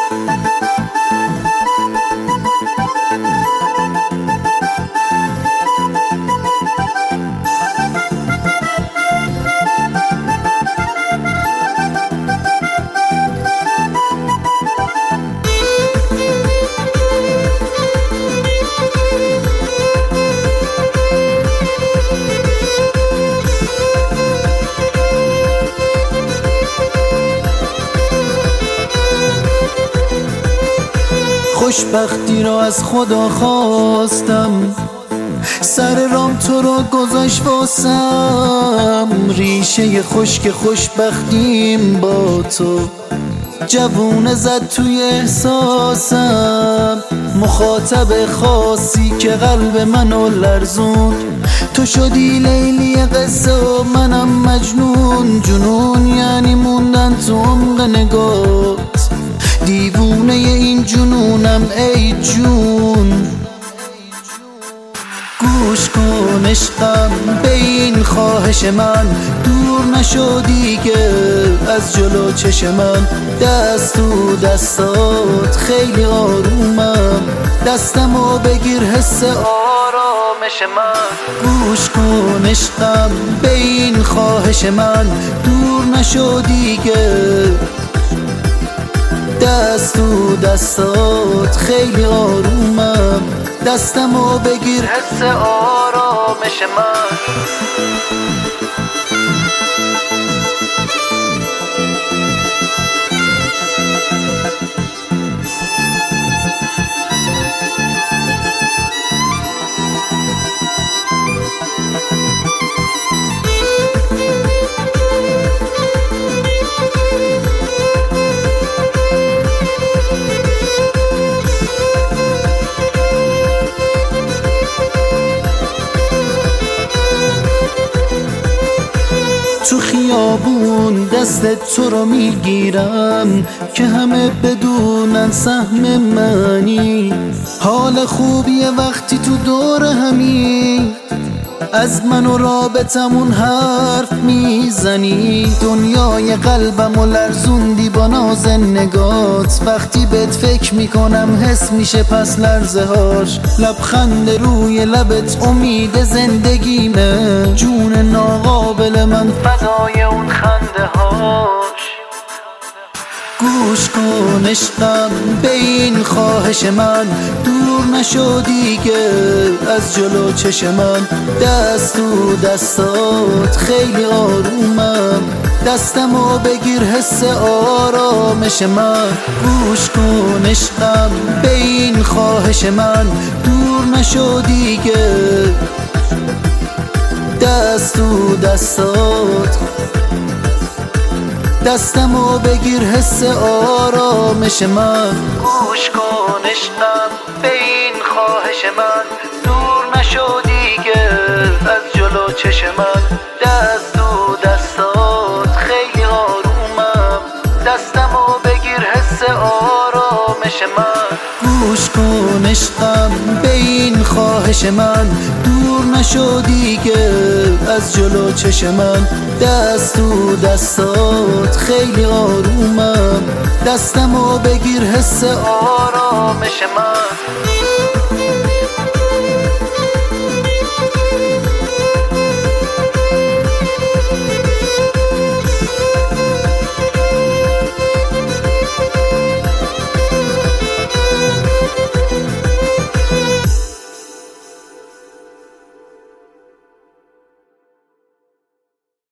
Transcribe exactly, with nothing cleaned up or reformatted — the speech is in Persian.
خوشبختی را از خدا خواستم، سر رام تو رو گذاشت واسم. ریشه خشک خوشبختیم با تو، جوونه زد توی احساسم. مخاطب خاصی که قلب منو لرزون، تو شدی لیلی قصه و منم مجنون. جنون یعنی موندن تو عمق نگات، دیوونه این جنونم ای جون. گوش کن عشقم به این خواهش من، دور نشو دیگه از جلو چش من. دست تو دستات خیلی آرومم، دستمو بگیر حس آرامش من. گوش کن عشقم به این خواهش من، دور نشو دیگه دست تو دستات خیلی آرومم، دستمو بگیر حس آرامش من. تو خیابون دست تو رو میگیرم که همه بدونن سهم منی. حال خوبیه وقتی تو دور همی، از من و رابطمون حرف میزنی. دنیای قلبم و لرزوندی با ناز نگات، وقتی بهت فکر میکنم حس میشه پس لرزه هاش. لبخند روی لبت امید زندگیمه، جون ناقابل من فدای اون خنده هاش. گوش کن عشقم به این خواهش من، دور نشو دیگه از جلو چش من. دست تو دستات خیلی آرومم، دستمو بگیر حس آرامش من. گوش کن عشقم به این خواهش من، دور نشو دیگه دست تو دستات دستمو بگیر حس آرامش من. گوش کن عشقم به این خواهش من، دور نشو دیگه از جلو چش من. دست تو دستات خیلی آرومم، دستمو بگیر حس آرامش من. گوش کن عشقم به این خواهش من، دور نشو دیگه از جلو چش من. دست تو دستات خیلی آرومم، دستمو بگیر حس آرامش من.